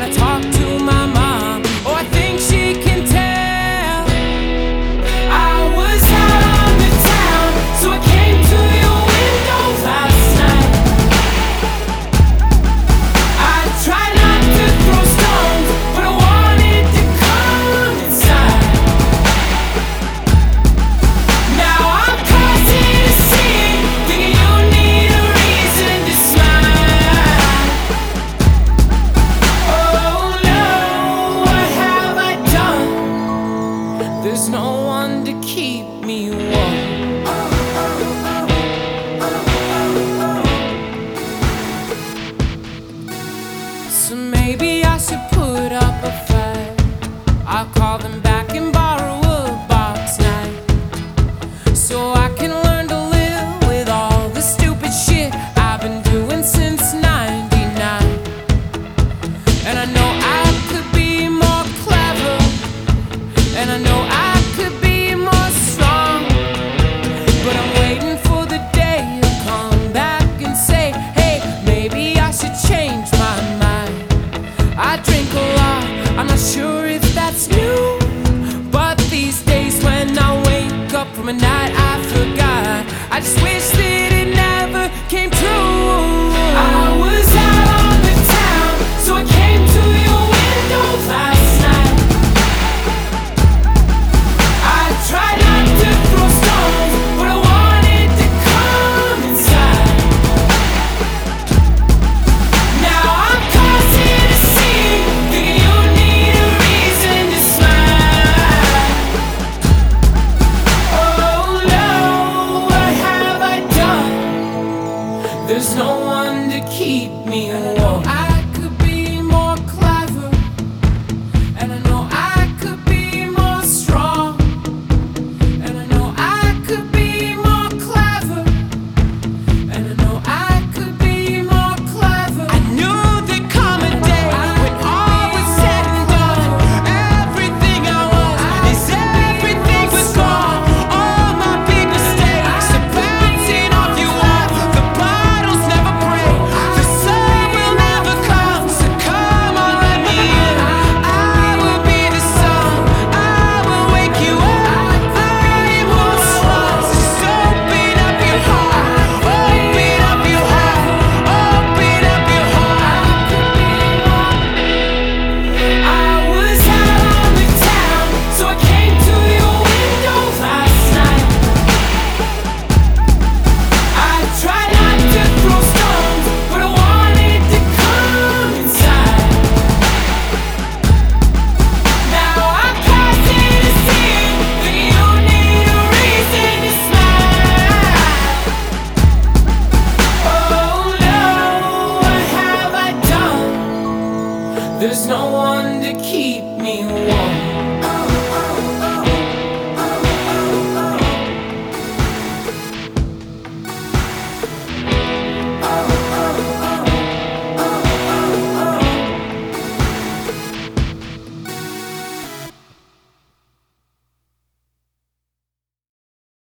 I talk to my mom, oh, I think she can tell. I was out on the town, so I came to your window last night. I tried not to throw stones, but I wanted to come inside. Now I'm causing a scene, thinking you need a reason to smile. Oh no, what have I done? There's no one to keep me warm. So maybe I should put up a fight. I'll call them back and borrow a box night, so I can learn to live with all the stupid shit I've been doing since '99. And I know I could be more clever, and I know I could be more strong, but I'm waiting for the day you come back and say, hey, maybe I should change my mind. I drink a lot, I'm not sure if that's new, but these days when I wake up from a night I forgot, I just wish that it never came true. I was out on the town, so I came to your window last night. I tried not to throw stones, but I wanted to come inside. Now I'm causing a scene, thinking you need a reason to smile. Oh no, what have I done? There's no one to keep me warm. I could be more clever, and I know I could be more strong, and I know I could be more clever, and I know I could be more clever. I knew there'd come a day when all was said and done. Everything I was is everything was gone. All my big mistakes are bouncing off you all. The bottles never break, the sun will never come. So come on, let me in. I will be the sun, I will wake you up. I am who I was. Just open up your heart, open up your heart, open up your heart. I was out on the town, so I came to your window last night. I tried not to throw stones, but I wanted to come inside. Now I'm causing a scene, thinking you need a reason to smile. Oh no, what have I done? There's no one to keep me warm.